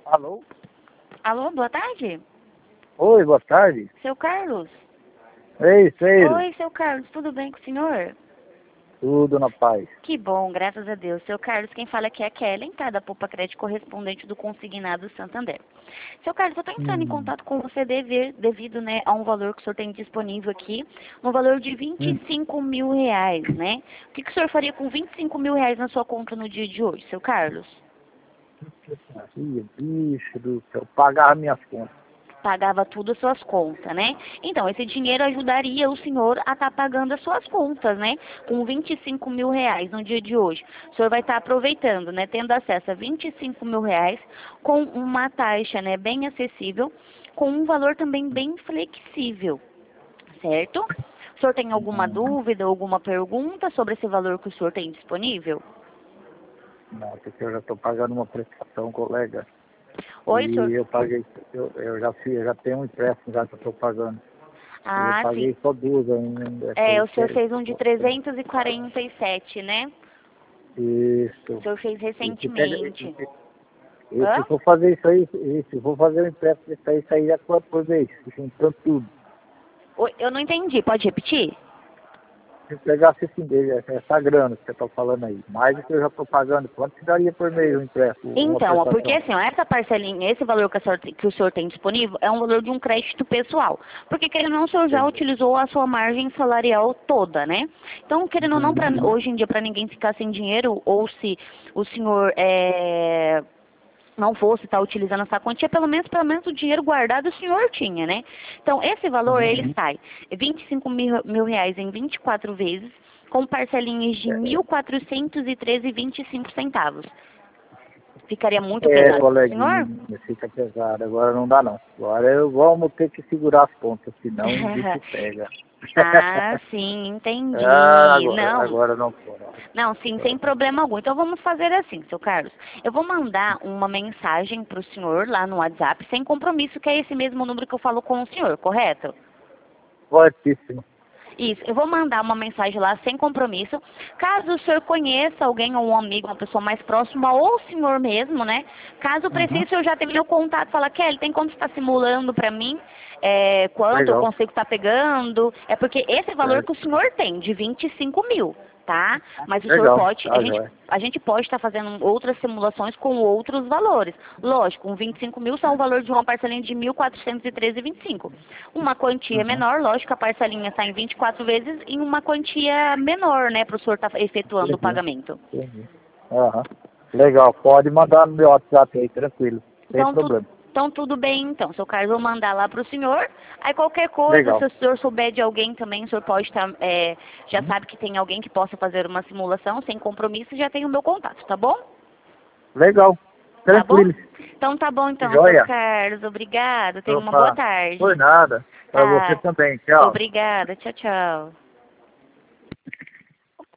Alô? Alô, boa tarde. Oi, boa tarde. Seu Carlos? Ei, Seiro. Oi, seu Carlos, tudo bem com o senhor? Tudo na paz. Que bom, graças a Deus. Seu Carlos, quem fala aqui é a Kellen, tá? Da Poupa Crédito, correspondente do Consignado Santander. Seu Carlos, eu tô entrando em contato com você devido, né, a um valor que o senhor tem disponível aqui, no valor de R$ 25.000, né? O que o senhor faria com R$ 25.000 na sua conta no dia de hoje, seu Carlos? Maria, bicho do céu, pagar minhas contas. Pagava tudo as suas contas, né? Então, esse dinheiro ajudaria o senhor a estar pagando as suas contas, né? Com R$ 25.000 no dia de hoje. O senhor vai estar aproveitando, né? Tendo acesso a R$ 25.000 com uma taxa, né? Bem acessível, com um valor também bem flexível, certo? O senhor tem alguma dúvida, alguma pergunta sobre esse valor que o senhor tem disponível? Não, porque eu já estou pagando uma prestação, colega. Oi, senhor. E eu paguei, eu já tenho um empréstimo já que eu estou pagando. E eu Ah, sim. paguei só duas ainda. É, o senhor fez um de 347, né? Isso. O senhor fez E se pega, recentemente. e Hã? se for fazer isso aí, e se for fazer o empréstimo isso aí é quanto por mês? Juntando tudo. Oi, eu não entendi, pode repetir? Se eu pegasse essa grana que você está falando aí, mais do que eu já estou pagando, quanto que daria por mês um empréstimo, uma Então, ó, porque prestação? assim, ó, essa parcelinha, esse valor que o senhor tem disponível é um valor de um crédito pessoal. Porque, querendo ou não, o senhor já Entendi. utilizou a sua margem salarial toda, né? Então, querendo ou não, Uhum. hoje em dia, para ninguém ficar sem dinheiro, ou se o senhor não fosse estar utilizando essa quantia, pelo menos o dinheiro guardado o senhor tinha, né? Então, esse valor, ele sai R$ 25.000 em 24 vezes, com parcelinhas de R$ 1.413,25. Ficaria muito pesado pro senhor? Coleguinha, fica pesado, agora não dá não. Agora vamos ter que segurar as pontas, senão o bicho pega. Ah, sim, Ah, entendi. Não, agora não pode. não, sim, sem problema algum. Então vamos fazer assim, seu Carlos. Eu vou mandar uma mensagem pro senhor lá no WhatsApp, sem compromisso, que é esse mesmo número que eu falo com o senhor, correto? Fortíssimo. Isso, eu vou mandar uma mensagem lá sem compromisso. Caso o senhor conheça alguém ou um amigo, uma pessoa mais próxima, ou o senhor mesmo, né? Caso Uhum. precise, eu já tenho meu contato. Fala, Kelly, tem como estar simulando para mim quanto eu Legal. consigo estar pegando? É porque esse valor que o senhor tem, de 25.000, tá? Mas o senhor Legal, pode, tá joia. a gente pode estar fazendo outras simulações com outros valores. Lógico, com 25.000 são o valor de uma parcelinha de 1.413,25. Uma quantia Uhum. menor, lógico, a parcelinha está em 24 vezes, em uma quantia menor, né, para o senhor estar efetuando o Entendi. pagamento. Entendi. Aham. Legal, pode mandar no meu WhatsApp aí, tranquilo, sem Então, problema. então tudo bem, então. Seu Carlos, vou mandar lá para o senhor. Aí qualquer coisa, se Legal. o senhor souber de alguém também, o senhor pode estar, já sabe que tem alguém que possa fazer uma simulação sem compromisso, já tem o meu contato, tá bom? Legal, Tá bom? tranquilo. Então tá bom, então, seu Joia. Carlos. Obrigado. Tenha uma boa Opa, por tarde. nada. Para você Tá. também. Tchau. Obrigada. Tchau, tchau.